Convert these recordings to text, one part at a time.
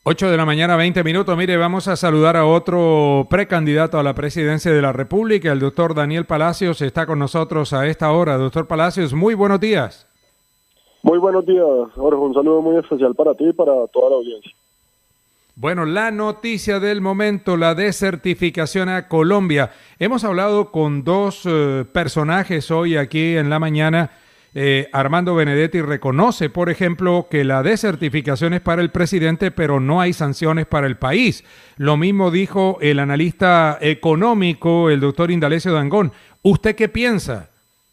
8 de la mañana, 20 minutos. Mire, vamos a saludar a otro precandidato a la presidencia de la República, el doctor Daniel Palacios. Está con nosotros a esta hora. Doctor Palacios, muy buenos días. Muy buenos días, Jorge. Un saludo muy especial para ti y para toda la audiencia. Bueno, la noticia del momento, la desertificación a Colombia. Hemos hablado con dos personajes hoy aquí en la mañana. Armando Benedetti reconoce, por ejemplo, que la desertificación es para el presidente, pero no hay sanciones para el país. Lo mismo dijo el analista económico, el doctor Indalecio Dangond. ¿Usted qué piensa?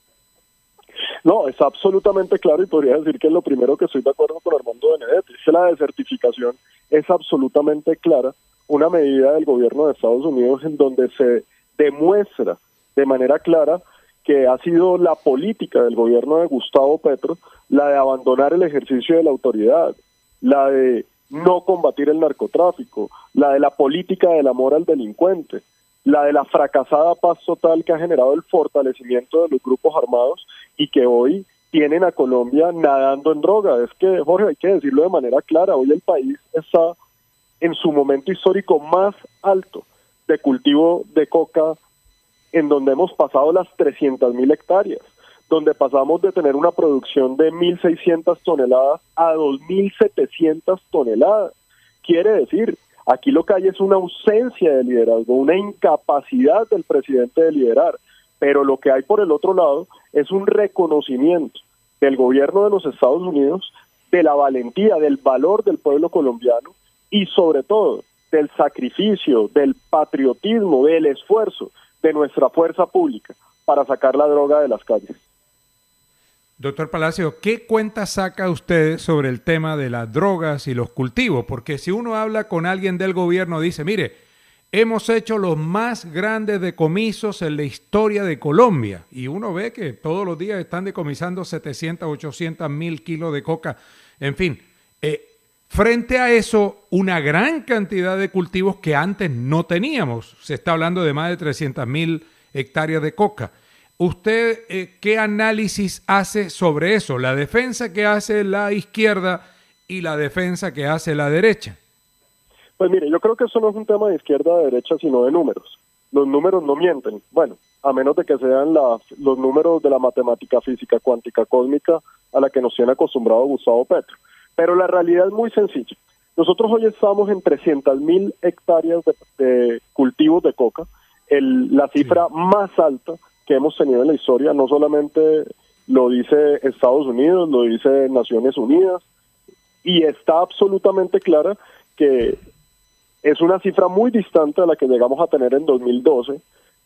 No, es absolutamente claro y podría decir que es lo primero que estoy de acuerdo con Armando Benedetti. Es que la desertificación es absolutamente clara, una medida del gobierno de Estados Unidos en donde se demuestra de manera clara que ha sido la política del gobierno de Gustavo Petro la de abandonar el ejercicio de la autoridad, la de no combatir el narcotráfico, la de la política del amor al delincuente, la de la fracasada paz total que ha generado el fortalecimiento de los grupos armados y que hoy tienen a Colombia nadando en droga. Es que, Jorge, hay que decirlo de manera clara, hoy el país está en su momento histórico más alto de cultivo de coca, en donde hemos pasado las 300.000 hectáreas, donde pasamos de tener una producción de 1.600 toneladas a 2.700 toneladas. Quiere decir, aquí lo que hay es una ausencia de liderazgo, una incapacidad del presidente de liderar, pero lo que hay por el otro lado es un reconocimiento del gobierno de los Estados Unidos, de la valentía, del valor del pueblo colombiano y sobre todo del sacrificio, del patriotismo, del esfuerzo de nuestra fuerza pública para sacar la droga de las calles. Doctor Palacio, ¿qué cuenta saca usted sobre el tema de las drogas y los cultivos? Porque si uno habla con alguien del gobierno, dice, mire, hemos hecho los más grandes decomisos en la historia de Colombia. Y uno ve que todos los días están decomisando 700, 800 mil kilos de coca. En fin, frente a eso, una gran cantidad de cultivos que antes no teníamos. Se está hablando de más de 300.000 hectáreas de coca. ¿Usted qué análisis hace sobre eso? La defensa que hace la izquierda y la defensa que hace la derecha. Pues mire, yo creo que eso no es un tema de izquierda o de derecha, sino de números. Los números no mienten. Bueno, a menos de que sean los números de la matemática física cuántica cósmica a la que nos tiene acostumbrado Gustavo Petro. Pero la realidad es muy sencilla. Nosotros hoy estamos en 300.000 hectáreas de cultivos de coca, la cifra más alta que hemos tenido en la historia. No solamente lo dice Estados Unidos, lo dice Naciones Unidas, y está absolutamente clara que es una cifra muy distante a la que llegamos a tener en 2012,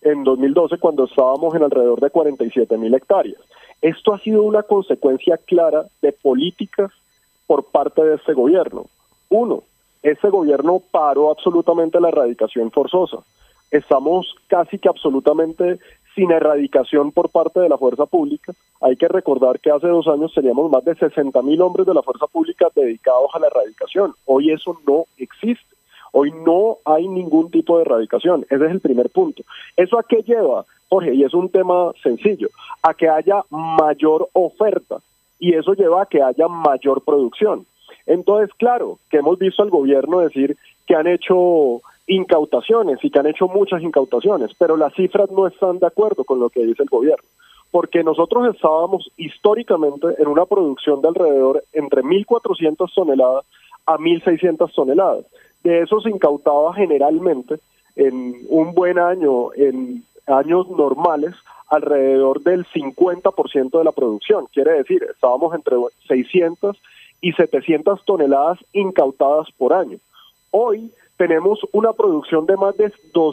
cuando estábamos en alrededor de 47.000 hectáreas. Esto ha sido una consecuencia clara de políticas por parte de este gobierno. Uno, este gobierno paró absolutamente la erradicación forzosa. Estamos casi que absolutamente sin erradicación por parte de la fuerza pública. Hay que recordar que hace 2 años teníamos más de 60.000 hombres de la fuerza pública dedicados a la erradicación. Hoy eso no existe. Hoy no hay ningún tipo de erradicación. Ese es el primer punto. ¿Eso a qué lleva, Jorge? Y es un tema sencillo. A que haya mayor oferta. Y eso lleva a que haya mayor producción. Entonces, claro, que hemos visto al gobierno decir que han hecho incautaciones y que han hecho muchas incautaciones, pero las cifras no están de acuerdo con lo que dice el gobierno, porque nosotros estábamos históricamente en una producción de alrededor entre 1.400 toneladas a 1.600 toneladas. De eso se incautaba generalmente en un buen año, en años normales, alrededor del 50% de la producción. Quiere decir, estábamos entre 600 y 700 toneladas incautadas por año. Hoy tenemos una producción de más de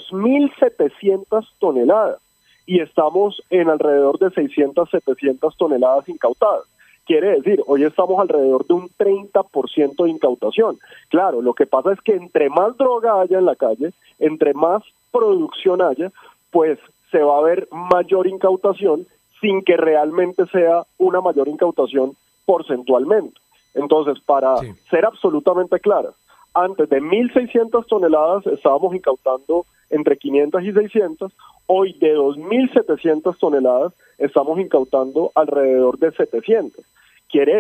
2.700 toneladas y estamos en alrededor de 600, 700 toneladas incautadas. Quiere decir, hoy estamos alrededor de un 30% de incautación. Claro, lo que pasa es que entre más droga haya en la calle, entre más producción haya, pues se va a ver mayor incautación sin que realmente sea una mayor incautación porcentualmente. Entonces, para ser absolutamente claras, antes de 1.600 toneladas estábamos incautando entre 500 y 600, hoy de 2.700 toneladas estamos incautando alrededor de 700. Quiere decir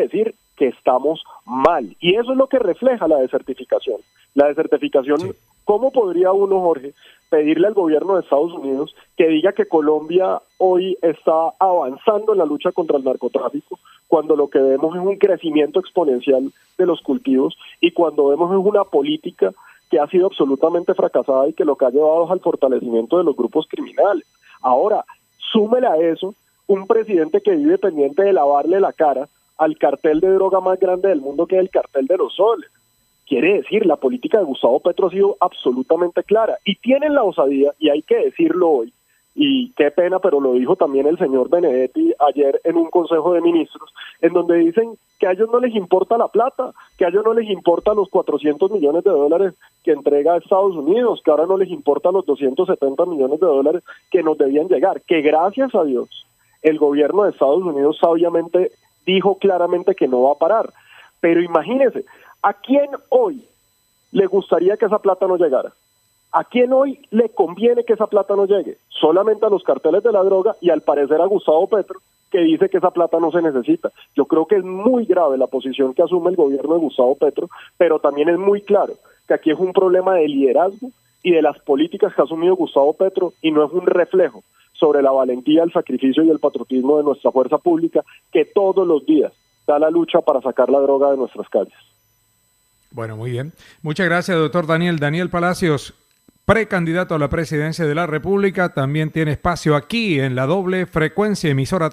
que estamos mal. Y eso es lo que refleja la desertificación. La desertificación, sí. ¿Cómo podría uno, Jorge, pedirle al gobierno de Estados Unidos que diga que Colombia hoy está avanzando en la lucha contra el narcotráfico, cuando lo que vemos es un crecimiento exponencial de los cultivos y cuando vemos es una política que ha sido absolutamente fracasada y que lo que ha llevado es al fortalecimiento de los grupos criminales? Ahora, súmele a eso un presidente que vive pendiente de lavarle la cara al cartel de droga más grande del mundo, que es el cartel de los soles. Quiere decir, la política de Gustavo Petro ha sido absolutamente clara y tienen la osadía, y hay que decirlo hoy, y qué pena, pero lo dijo también el señor Benedetti ayer en un consejo de ministros, en donde dicen que a ellos no les importa la plata, que a ellos no les importa los 400 millones de dólares que entrega Estados Unidos, que ahora no les importa los 270 millones de dólares que nos debían llegar, que gracias a Dios el gobierno de Estados Unidos sabiamente dijo claramente que no va a parar. Pero imagínese, ¿a quién hoy le gustaría que esa plata no llegara? ¿A quién hoy le conviene que esa plata no llegue? Solamente a los carteles de la droga y al parecer a Gustavo Petro, que dice que esa plata no se necesita. Yo creo que es muy grave la posición que asume el gobierno de Gustavo Petro, pero también es muy claro que aquí es un problema de liderazgo y de las políticas que ha asumido Gustavo Petro, y no es un reflejo sobre la valentía, el sacrificio y el patriotismo de nuestra fuerza pública, que todos los días da la lucha para sacar la droga de nuestras calles. Bueno, muy bien. Muchas gracias, doctor Daniel. Daniel Palacios, precandidato a la presidencia de la República, también tiene espacio aquí en la doble frecuencia emisora